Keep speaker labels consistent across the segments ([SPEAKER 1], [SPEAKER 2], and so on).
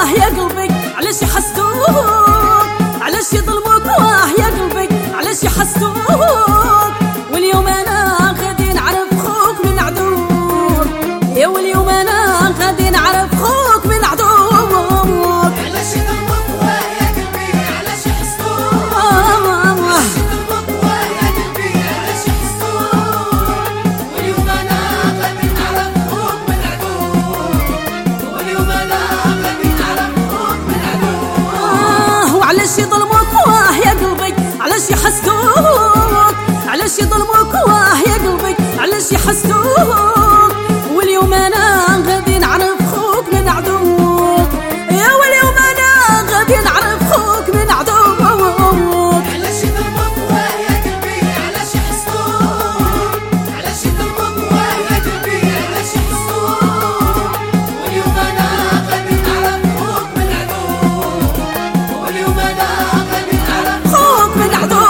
[SPEAKER 1] واه يا قلبي علاش يحسدوك، علاش يظلموك واه يا قلبي علاش يحسدوك. واليوم انا غادي نعرف خوك من عدوك، يا واليوم انا غادي نعرف خوك من عدوك.
[SPEAKER 2] علاش يظلموك واه يا قلبي علاش يحسدوك، علاش يظلموك واه يا قلبي علاش يحسدوك. واليوم انا غادي نعرف خوك من عدوك، واليوم انا غادي نعرف خوك من عدوك.
[SPEAKER 1] وعلاش يظلموك واه يا قلبي علاش يحسدوك، علاش يظلموك واه يا قلبي علاش يحسدوك. واليوم انا غادي نعرف خوك من عدوك، يا واليوم انا غادي نعرف خوك من عدوك.
[SPEAKER 2] علاش يظلموك واه يا قلبي علاش يحسدوك، علاش يظلموك واه يا قلبي علاش يحسدوك. واليوم انا غادي نعرف خوك من عدوك، واليوم انا غادي نعرف
[SPEAKER 1] خوك من عدوك.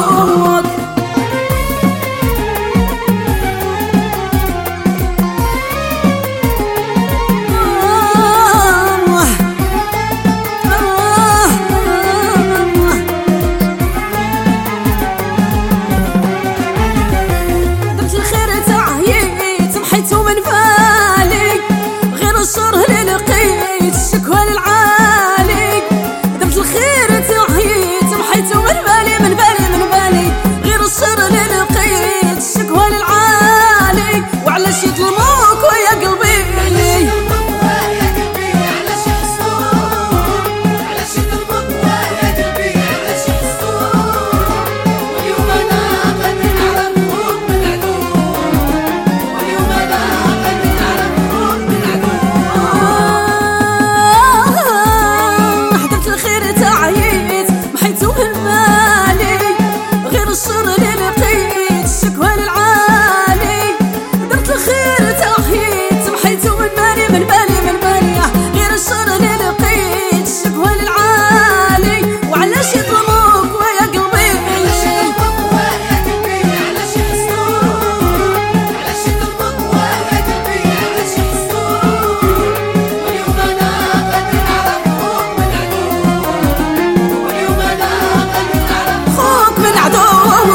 [SPEAKER 1] درت الخير تعييت محيتو من بالي، غير الشر اللي لقيت الشكوى للعالي. درت الخير تعييت محيتو من بالي من بالي من بالي، غير الشر اللي لقيت الشكوى للعالي. وعلاش يظلموك ويا قلبي
[SPEAKER 2] واه يا قلبي علاش يحسدوك، علاش يظلموك واه يا قلبي علاش يحسدوك. واليوم انا غادي نعرف خوك من عدوك، واليوم انا غادي نعرف خوك من عدوك.
[SPEAKER 1] درت الخير تعييت محيتو من بالي، غير الشر اللي لقيت الشكوى للعالي. درت الخير تعييت محيتو من بالي من بالي من بالي، غير الشر اللي لقيت الشكوى للعالي. وعلاش يظلموك ويا قلبي
[SPEAKER 2] علاش يظلموك واه يا قلبي علاش يحسدوك، علاش يظلموك واه يا قلبي علاش يحسدوك. واليوم انا غادي نعرف خوك من عدوك، واليوم انا غادي نعرف
[SPEAKER 1] خوك من عدوك.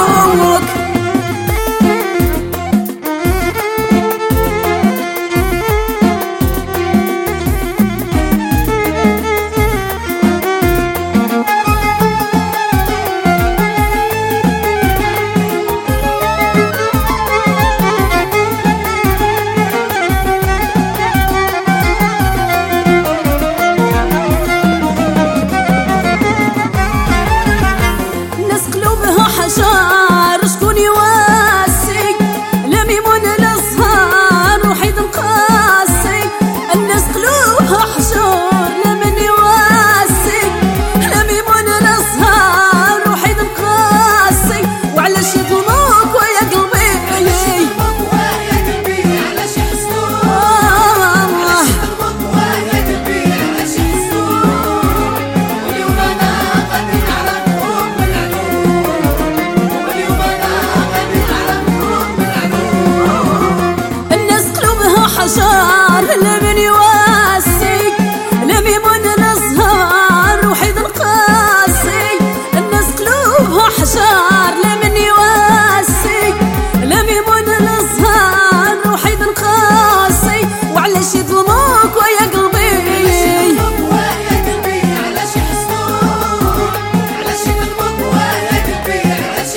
[SPEAKER 1] الناس قلوبها حجار شكون يواسي، لا ميمون لا سهر وحيد مقاسي. الناس قلوبها حجار لا من يواسي، لا ميمون لا سهر وحيد مقاسي. وعلاش يظلموك ويا قلبي
[SPEAKER 2] علاش يظلموك واه يا قلبي علاش يحسدوك، علاش يظلموك واه يا قلبي علاش يحسدوك. واليوم انا غادي نعرف خوك من عدوك، واليوم انا غادي نعرف خوك من عدوك.
[SPEAKER 1] الناس قلوبها حجار لا من يواسي، لا ميمون لا سهر وحيد القاسي. الناس قلوبها حجار لا من يواسي، لا ميمون لا سهر وحيد القاسي. وعلاش يظلموك ويا قلبي
[SPEAKER 2] علاش يظلموك واه يا قلبي علاش يحسدوك، علاش يظلموك واه يا قلبي علاش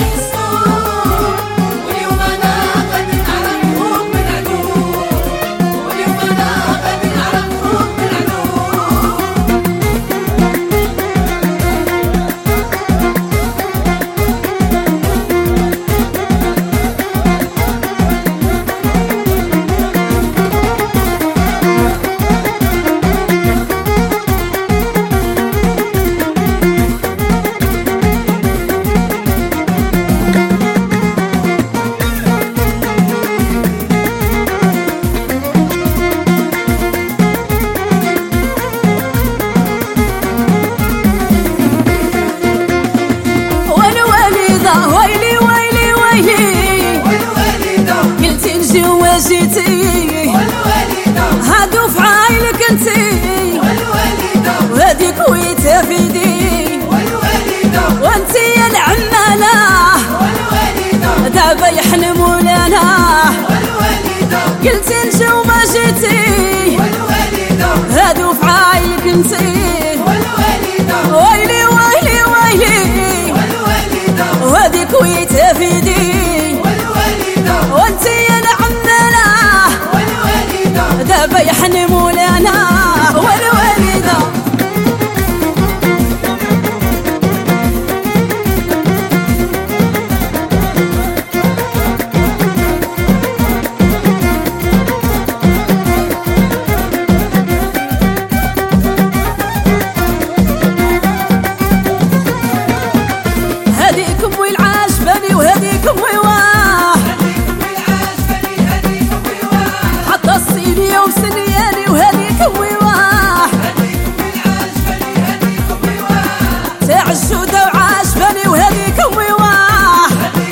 [SPEAKER 2] يحسدوك. واليوم انا غادي نعرف خوك من عدوك، واليوم
[SPEAKER 1] مولانا
[SPEAKER 2] والوالدة
[SPEAKER 1] قلتي نجي وما جيتي
[SPEAKER 2] والوالدة
[SPEAKER 1] هادو في عايلك انتي
[SPEAKER 2] والوالدة
[SPEAKER 1] ويلي ويلي ويلي
[SPEAKER 2] والوالدة
[SPEAKER 1] وهاديك ويتا في يدي
[SPEAKER 2] والوالدة
[SPEAKER 1] وانتي يا العمالة
[SPEAKER 2] والوالدة
[SPEAKER 1] دابا يحني مولانا والوالدة هاديكم ويل عاجباني وهاديكم ويواه حتى الصينية وسنياني وهاديكم ويواه تاع الجودة وعاجباني وهاديكم ويواه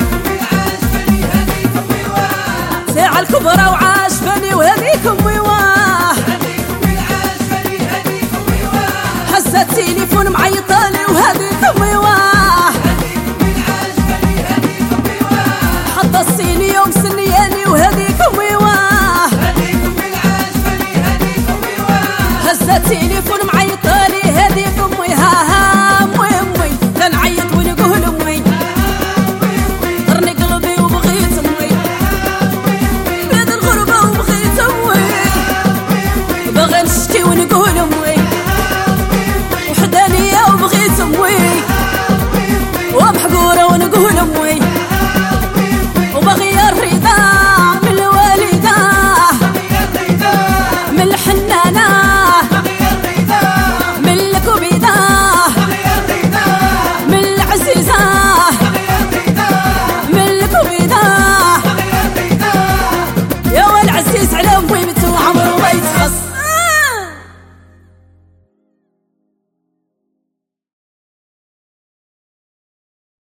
[SPEAKER 1] تاع الكبرى وعاجباني وهاديكم ويواه حس التليفون معيطالي وهاديكم ويواه حتى الصينية ومسنياني